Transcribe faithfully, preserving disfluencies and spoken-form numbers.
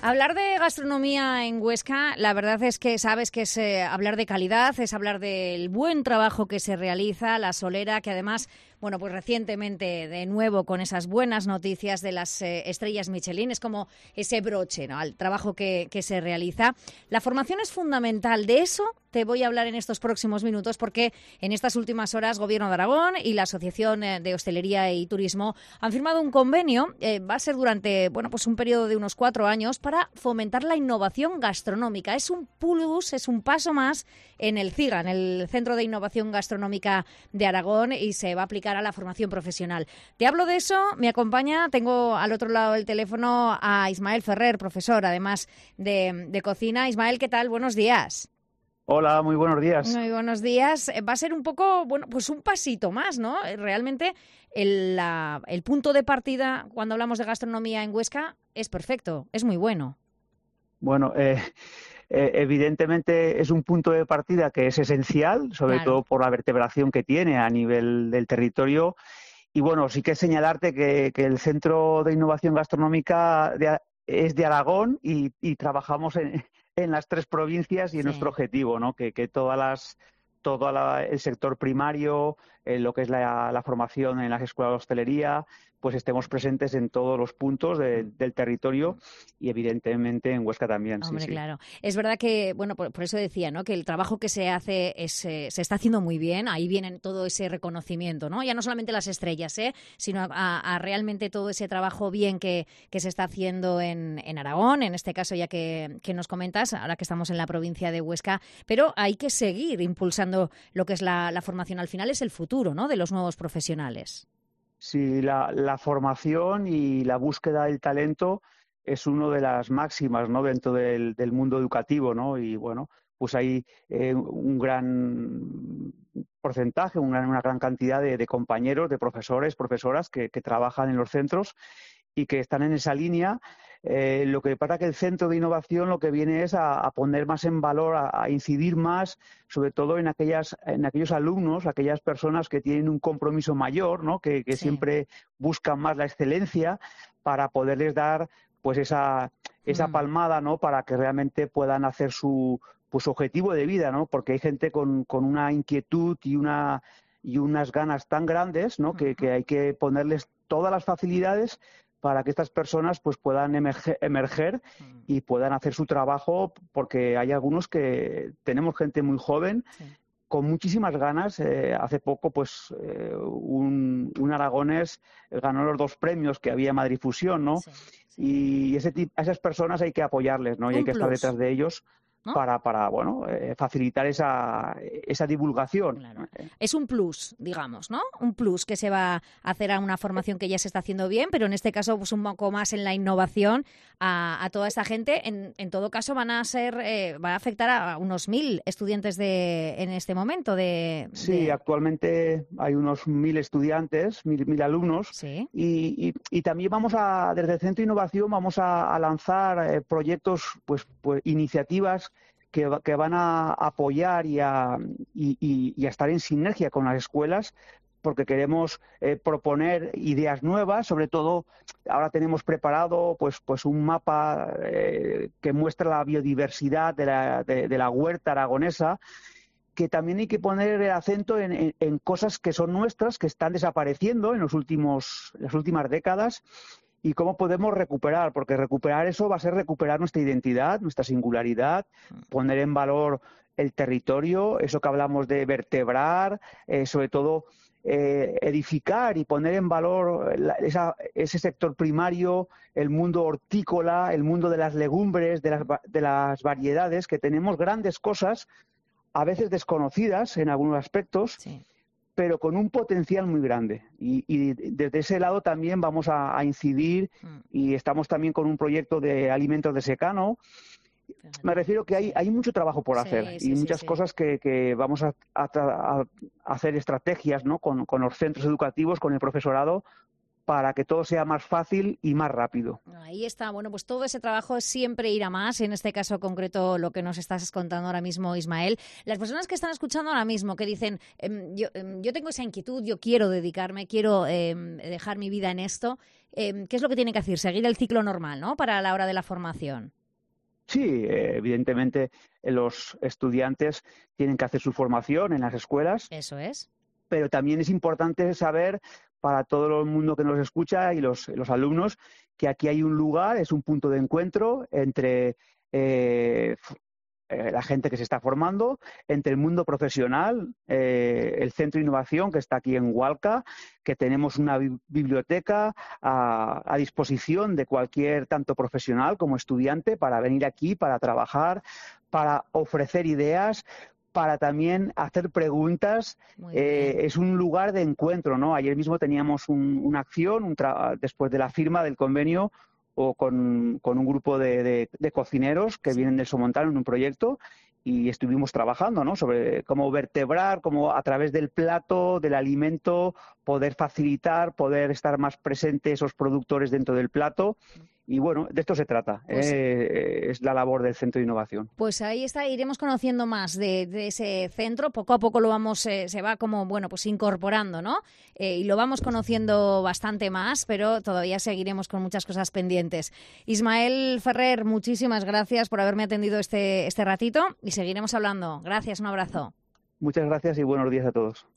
Hablar de gastronomía en Huesca, la verdad es que sabes que es eh, hablar de calidad, es hablar del buen trabajo que se realiza, la solera, que además, bueno, pues recientemente de nuevo con esas buenas noticias de las eh, estrellas Michelin, es como ese broche, ¿no?, al trabajo que, que se realiza. La formación es fundamental, de eso te voy a hablar en estos próximos minutos, porque en estas últimas horas Gobierno de Aragón y la Asociación de Hostelería y Turismo han firmado un convenio, eh, va a ser durante, bueno, pues un periodo de unos cuatro años, para fomentar la innovación gastronómica. Es un plus, es un paso más en el CIGA, en el Centro de Innovación Gastronómica de Aragón, y se va a aplicar a la formación profesional. Te hablo de eso, me acompaña, tengo al otro lado del teléfono a Ismael Ferrer, profesor, además de, de cocina. Ismael, ¿qué tal? Buenos días. Hola, muy buenos días. Muy buenos días. Va a ser un poco, bueno, pues un pasito más, ¿no? Realmente el, la, el punto de partida cuando hablamos de gastronomía en Huesca es perfecto, es muy bueno. Bueno, eh, eh, evidentemente es un punto de partida que es esencial, sobre Claro. todo por la vertebración que tiene a nivel del territorio. Y bueno, sí que señalarte que, que el Centro de Innovación Gastronómica de, es de Aragón y, y trabajamos en, en las tres provincias y en Sí. nuestro objetivo, ¿no? Que, que todas las todo la, el sector primario, eh, lo que es la, la formación en las escuelas de hostelería, pues estemos presentes en todos los puntos de, del territorio y evidentemente en Huesca también. Hombre, sí, sí. claro. Es verdad que, bueno, por, por eso decía, ¿no?, que el trabajo que se hace es, eh, se está haciendo muy bien. Ahí viene todo ese reconocimiento, ¿no? Ya no solamente las estrellas, ¿eh?, sino a, a realmente todo ese trabajo bien que, que se está haciendo en, en Aragón, en este caso ya que, que nos comentas, ahora que estamos en la provincia de Huesca. Pero hay que seguir impulsando lo que es la, la formación. Al final es el futuro, ¿no?, de los nuevos profesionales. Sí, la, la formación y la búsqueda del talento es una de las máximas, ¿no?, dentro del, del mundo educativo, ¿no? Y bueno, pues hay eh, un gran porcentaje, una, una gran cantidad de, de compañeros, de profesores, profesoras que, que trabajan en los centros y que están en esa línea. Eh, lo que pasa es que el Centro de Innovación lo que viene es a, a poner más en valor, a, a incidir más, sobre todo en aquellas, en aquellos alumnos, aquellas personas que tienen un compromiso mayor, ¿no?, que, que Sí. siempre buscan más la excelencia, para poderles dar pues esa, esa Mm. palmada, ¿no?, para que realmente puedan hacer su, pues, su objetivo de vida, ¿no? Porque hay gente con, con una inquietud y una y unas ganas tan grandes, ¿no?, que, que hay que ponerles todas las facilidades para que estas personas pues puedan emerger, emerger y puedan hacer su trabajo, porque hay algunos que tenemos gente muy joven, Sí. con muchísimas ganas. Eh, hace poco pues eh, un, un aragonés ganó los dos premios que había en Madrid Fusión, ¿no? Sí, sí. Y ese tipo, a esas personas hay que apoyarles, ¿no? Y hay Un que estar plus, detrás de ellos, ¿no? para, para bueno, eh, facilitar esa, esa divulgación. Claro. Es un plus, digamos, ¿no? Un plus que se va a hacer a una formación que ya se está haciendo bien, pero en este caso pues un poco más en la innovación a, a toda esta gente. En, en todo caso van a ser, eh, va a afectar a unos mil estudiantes de en este momento. De, de... Sí, actualmente hay unos mil estudiantes, mil, mil alumnos. Sí. Y, y, y también vamos a, desde el Centro de Innovación, vamos a, a lanzar eh, proyectos, pues, pues iniciativas que, que van a apoyar y a, y, y, y a estar en sinergia con las escuelas, porque queremos eh, proponer ideas nuevas. Sobre todo, ahora tenemos preparado pues, pues un mapa eh, que muestra la biodiversidad de la, de, de la huerta aragonesa, que también hay que poner el acento en, en, en cosas que son nuestras, que están desapareciendo en los últimos, las últimas décadas, y cómo podemos recuperar, porque recuperar eso va a ser recuperar nuestra identidad, nuestra singularidad, poner en valor el territorio, eso que hablamos de vertebrar, eh, sobre todo eh, edificar y poner en valor la, esa, ese sector primario, el mundo hortícola, el mundo de las legumbres, de las, de las variedades, que tenemos grandes cosas, a veces desconocidas en algunos aspectos, Sí. pero con un potencial muy grande. Y, y desde ese lado también vamos a, a incidir, Mm. y estamos también con un proyecto de alimentos de secano. Me refiero que hay, hay mucho trabajo por Sí, hacer, sí, y sí, muchas sí. cosas que, que vamos a, a, a hacer estrategias, ¿no?, con, con los centros educativos, con el profesorado, para que todo sea más fácil y más rápido. Ahí está. Bueno, pues todo ese trabajo es siempre ir a más. En este caso concreto, lo que nos estás contando ahora mismo, Ismael. Las personas que están escuchando ahora mismo, que dicen, eh, yo, eh, yo tengo esa inquietud, yo quiero dedicarme, quiero eh, dejar mi vida en esto, eh, ¿qué es lo que tienen que hacer? Seguir el ciclo normal, ¿no?, para la hora de la formación. Sí, eh, evidentemente eh, los estudiantes tienen que hacer su formación en las escuelas. Eso es. Pero también es importante saber, para todo el mundo que nos escucha y los, los alumnos, que aquí hay un lugar, es un punto de encuentro entre eh, eh, la gente que se está formando, entre el mundo profesional, eh, el Centro de Innovación que está aquí en Hualca, que tenemos una bi- biblioteca a, a disposición de cualquier tanto profesional como estudiante para venir aquí, para trabajar, para ofrecer ideas, para también hacer preguntas. Eh, es un lugar de encuentro, ¿no? Ayer mismo teníamos un, una acción un tra- después de la firma del convenio o con, con un grupo de, de, de cocineros que Sí. vienen del Somontano en un proyecto y estuvimos trabajando, ¿no?, sobre cómo vertebrar, cómo a través del plato, del alimento, poder facilitar, poder estar más presentes esos productores dentro del plato. Y bueno, de esto se trata. Pues, eh, es la labor del Centro de Innovación. Pues ahí está, iremos conociendo más de, de ese centro. Poco a poco lo vamos, eh, se va como, bueno, pues incorporando, ¿no? Eh, y lo vamos conociendo bastante más, pero todavía seguiremos con muchas cosas pendientes. Ismael Ferrer, muchísimas gracias por haberme atendido este, este ratito y seguiremos hablando. Gracias, un abrazo. Muchas gracias y buenos días a todos.